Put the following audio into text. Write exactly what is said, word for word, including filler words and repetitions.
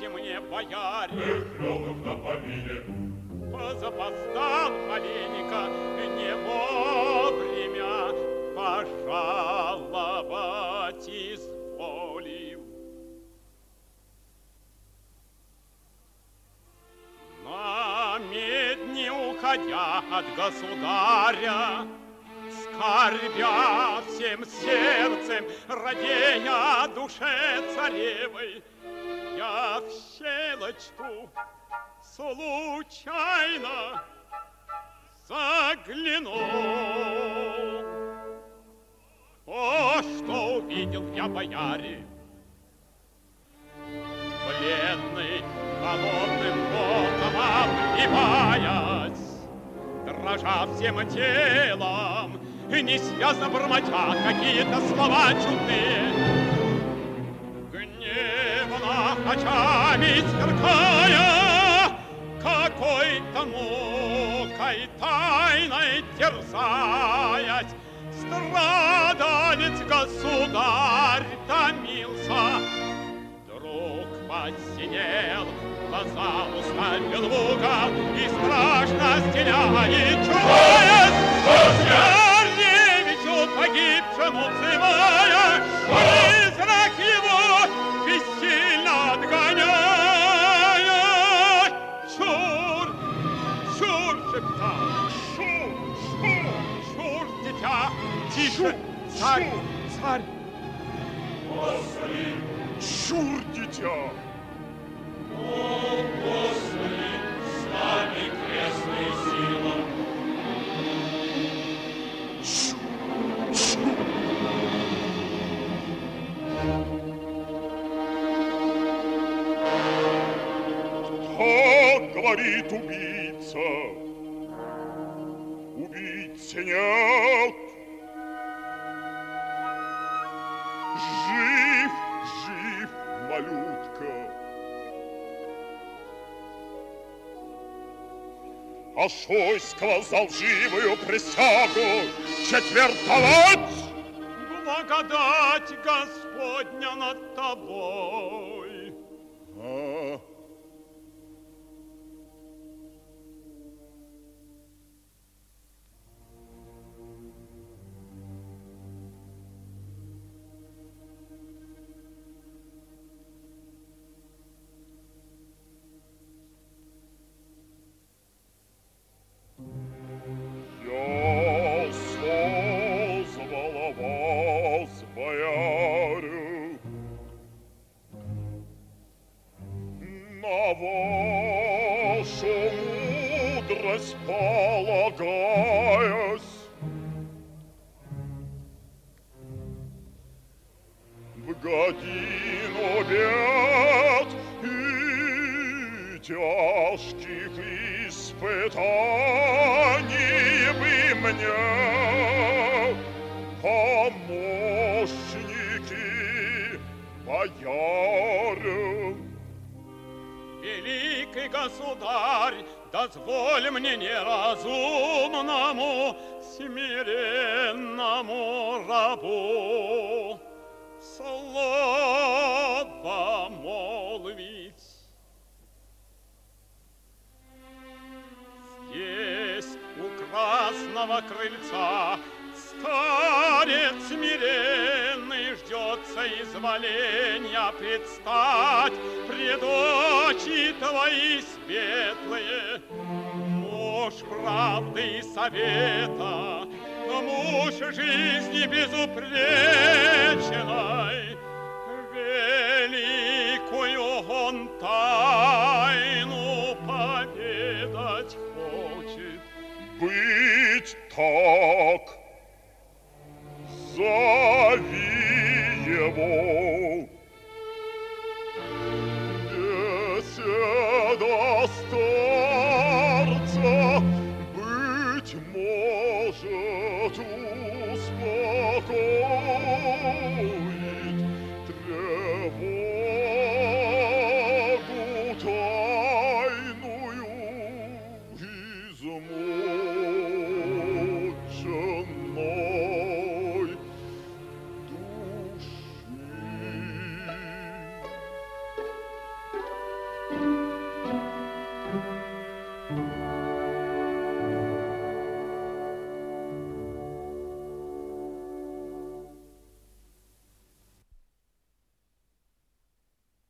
Помогите мне, бояре. Легов на помине. Позапоздал маленько, не вовремя пожаловать изволив. На медне уходя от государя, скорбя всем сердцем, радея о душе царевой, я в щелочку случайно заглянул. О, что увидел я, бояре! Бледный, холодным потом обливаясь, дрожа всем телом, несвязно бормоча какие-то слова чудные, гневно очами сверкая, какой-то мукой тайной терзаясь, страдалец государь томился. Вдруг посинел, глаза уставил в угол и страшно стеляет, чует, царевичу погибшему взывая, призрак его бессильно отгоняет. Чур, чур, шептал, шур, шур, шур, дитя, тише, царь, царь. Господи, чур, дитя. О, Господи, с нами крестная сила. Чур, чур. Кто говорит убийца? Убийцы нет. Жив, жив, малютка. А шуйского за лживую присягу четвертовать? Благодать Господня над тобой. А? Я созвала вас, бояре, на вашу мудрость полагаясь, в годину бед и тяжких испытаний вы мне, помощники, бояре. Великий государь, дозволь мне неразумному, смиренному рабу слово молвить. Здесь у красного крыльца старец смиренный ждется изволения предстать пред очи твои светлые. Муж правды и совета, муж жизни безупречной, великую он тайну поведать хочет. Быть так, зови его.